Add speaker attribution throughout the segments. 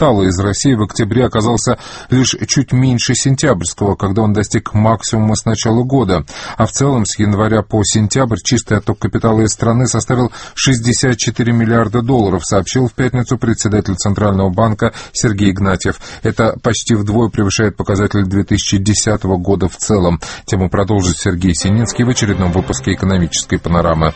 Speaker 1: капитала из России в октябре оказался лишь чуть меньше сентябрьского, когда он достиг максимума с начала года. А в целом с января по сентябрь чистый отток капитала из страны составил 64 миллиарда долларов, сообщил в пятницу председатель Центрального банка Сергей Игнатьев. Это почти вдвое превышает показатель 2010 года в целом. Тему продолжит Сергей Сининский в очередном выпуске «Экономической панорамы».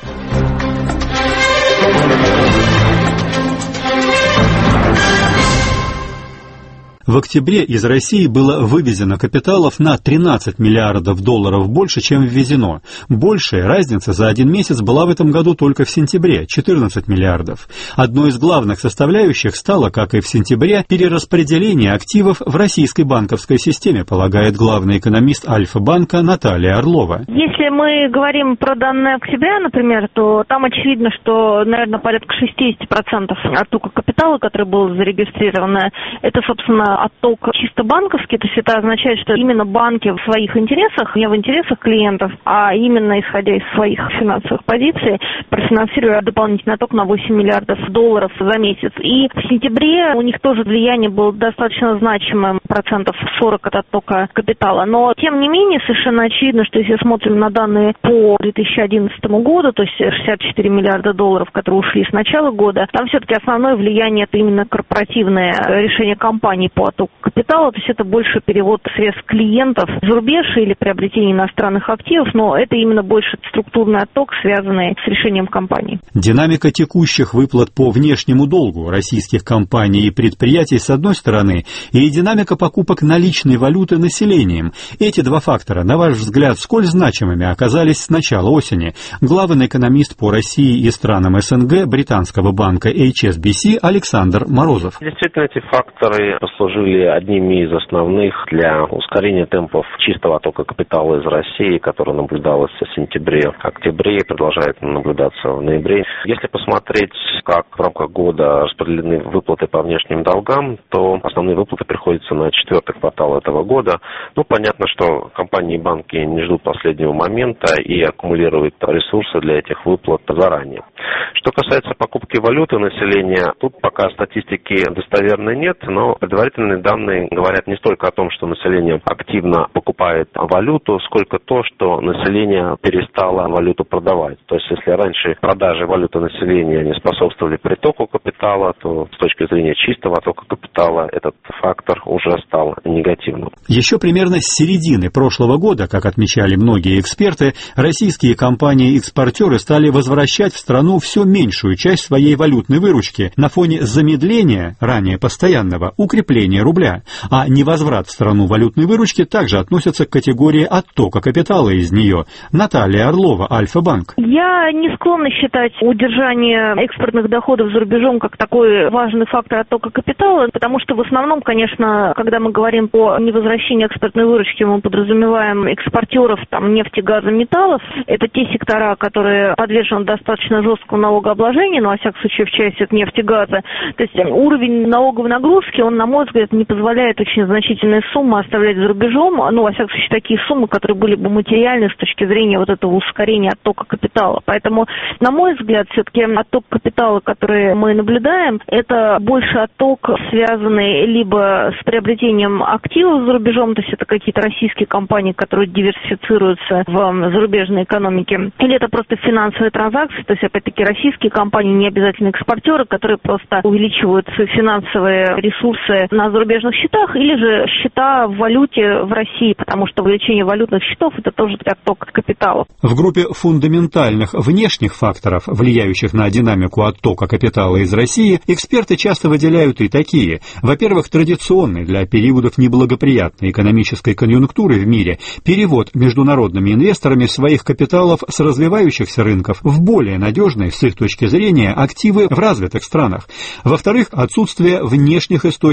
Speaker 2: В октябре из России было вывезено капиталов на 13 миллиардов долларов больше, чем ввезено. Большая разница за один месяц была в этом году только в сентябре – 14 миллиардов. Одной из главных составляющих стало, как и в сентябре, перераспределение активов в российской банковской системе, полагает главный экономист Альфа-банка Наталья Орлова.
Speaker 3: Если мы говорим про данные октября, например, то там очевидно, что, наверное, порядка 60% оттока капитала, который был зарегистрирован, это, собственно, отток чисто банковский, то есть это означает, что именно банки в своих интересах, не в интересах клиентов, а именно исходя из своих финансовых позиций, профинансируют дополнительный отток на 8 миллиардов долларов за месяц. И в сентябре у них тоже влияние было достаточно значимым, 40% от оттока капитала. Но, тем не менее, совершенно очевидно, что если смотрим на данные по 2011 году, то есть 64 миллиарда долларов, которые ушли с начала года, там все-таки основное влияние это именно корпоративное решение компаний по оттоку капитала, то есть это больше перевод средств клиентов за рубеж или приобретение иностранных активов, но это именно больше структурный отток, связанный с решением компаний.
Speaker 2: Динамика текущих выплат по внешнему долгу российских компаний и предприятий с одной стороны, и динамика покупок наличной валюты населением. Эти два фактора, на ваш взгляд, сколь значимыми оказались с начала осени? Главный экономист по России и странам СНГ британского банка HSBC Александр Морозов.
Speaker 4: Действительно, эти факторы послужили одними из основных для ускорения темпов чистого оттока капитала из России, который наблюдалось в сентябре, октябре и продолжает наблюдаться в ноябре. Если посмотреть, как в рамках года распределены выплаты по внешним долгам, то основные выплаты приходятся на четвертый квартал этого года. Понятно, что компании и банки не ждут последнего момента и аккумулируют ресурсы для этих выплат заранее. Что касается покупки валюты населения, тут пока статистики достоверной нет, но предварительные данные говорят не столько о том, что население активно покупает валюту, сколько то, что население перестало валюту продавать. То есть, если раньше продажи валюты населения не способствовали притоку капитала, то с точки зрения чистого оттока капитала этот фактор уже стал негативным.
Speaker 2: Еще примерно с середины прошлого года, как отмечали многие эксперты, российские компании-экспортеры стали возвращать в страну все меньшую часть своей валютной выручки на фоне замедления, ранее постоянного, укрепления рубля. А невозврат в страну валютной выручки также относится к категории оттока капитала из нее. Наталья Орлова, Альфа-банк.
Speaker 3: Я не склонна считать удержание экспортных доходов за рубежом как такой важный фактор оттока капитала, потому что в основном, конечно, когда мы говорим о невозвращении экспортной выручки, мы подразумеваем экспортеров нефти, газа, металлов. Это те сектора, которые подвержены достаточно жесткому налогообложению, но, во всяком случае, в части от нефти, газа. То есть уровень налоговой нагрузки, он, на мой взгляд, не позволяет очень значительные суммы оставлять за рубежом, во всяком случае, такие суммы, которые были бы материальны с точки зрения этого ускорения оттока капитала. Поэтому, на мой взгляд, все-таки отток капитала, который мы наблюдаем, это больше отток, связанный либо с приобретением активов за рубежом, то есть это какие-то российские компании, которые диверсифицируются в зарубежной экономике, или это просто финансовые транзакции, то есть, опять-таки, российские компании, не обязательно экспортеры, которые просто увеличивают финансовые ресурсы на зарубежных счетах, или же счета в валюте в России, потому что увеличение валютных счетов – это тоже отток капитала.
Speaker 2: В группе фундаментальных внешних факторов, влияющих на динамику оттока капитала из России, эксперты часто выделяют и такие. Во-первых, традиционный для периодов неблагоприятной экономической конъюнктуры в мире перевод международными инвесторами своих капиталов с развивающихся рынков в более надежные, с их точки зрения, активы в развитых странах. Во-вторых, отсутствие внешних источников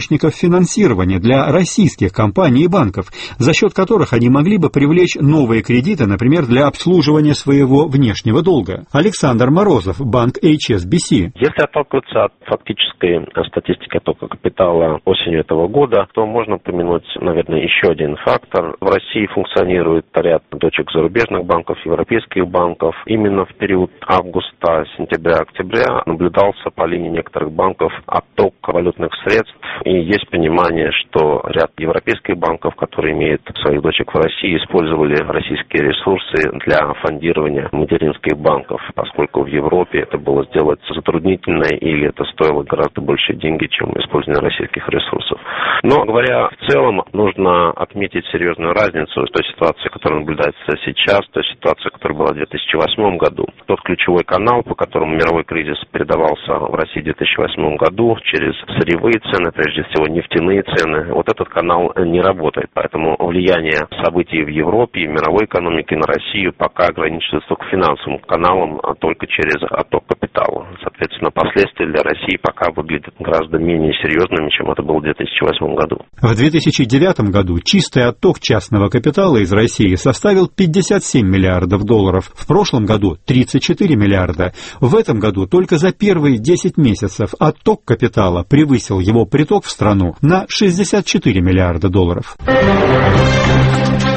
Speaker 2: финансирование для российских компаний и банков, за счет которых они могли бы привлечь новые кредиты, например, для обслуживания своего внешнего долга. Александр Морозов, банк HSBC.
Speaker 4: Если отталкиваться от фактической статистики оттока капитала осенью этого года, то можно упомянуть, наверное, еще один фактор. В России функционирует ряд дочек зарубежных банков, европейских банков. Именно в период августа, сентября, октября наблюдался по линии некоторых банков отток валютных средств. И есть понимание, что ряд европейских банков, которые имеют своих дочек в России, использовали российские ресурсы для фондирования материнских банков, поскольку в Европе это было сделать затруднительно или это стоило гораздо больше деньги, чем использование российских ресурсов. Но, говоря в целом, нужно отметить серьезную разницу с той ситуацией, которая наблюдается сейчас, той ситуацией, которая была в 2008 году. Тот ключевой канал, по которому мировой кризис передавался в России в 2008 году через сырьевые цены, прежде всего нефтяные цены, вот этот канал не работает. Поэтому влияние событий в Европе и в мировой экономике на Россию пока ограничивается только финансовым каналом, а только через отток капитала. Соответственно, последствия для России пока выглядят гораздо менее серьезными, чем это было в 2008 году.
Speaker 2: В 2009 году чистый отток частного капитала из России составил 57 миллиардов долларов, в прошлом году 34 миллиарда. В этом году только за первые 10 месяцев отток капитала превысил его приток в страну на 64 миллиарда долларов.